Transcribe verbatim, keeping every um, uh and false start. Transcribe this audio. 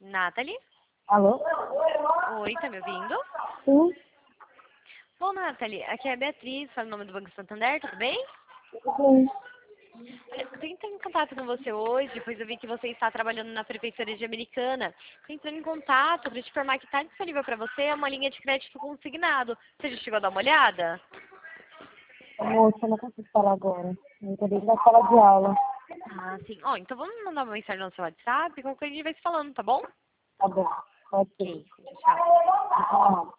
Nathalie? Alô? Oi, tá me ouvindo? Sim. Bom, Nathalie, aqui é a Beatriz, fala o nome do Banco Santander, tudo bem? Sim. Olha, eu tô entrando em contato com você hoje, depois eu vi que você está trabalhando na Prefeitura de Americana. Tô entrando em contato para te informar que está disponível para você uma linha de crédito consignado. Você já chegou a dar uma olhada? Moça, eu não consigo falar agora. Eu tô dentro da sala de aula. Ah, sim. Ó, então vamos mandar uma mensagem no seu WhatsApp, qualquer dia a gente vai se falando, tá bom? Tá bom. Pode ser. Ok, tchau. Ah.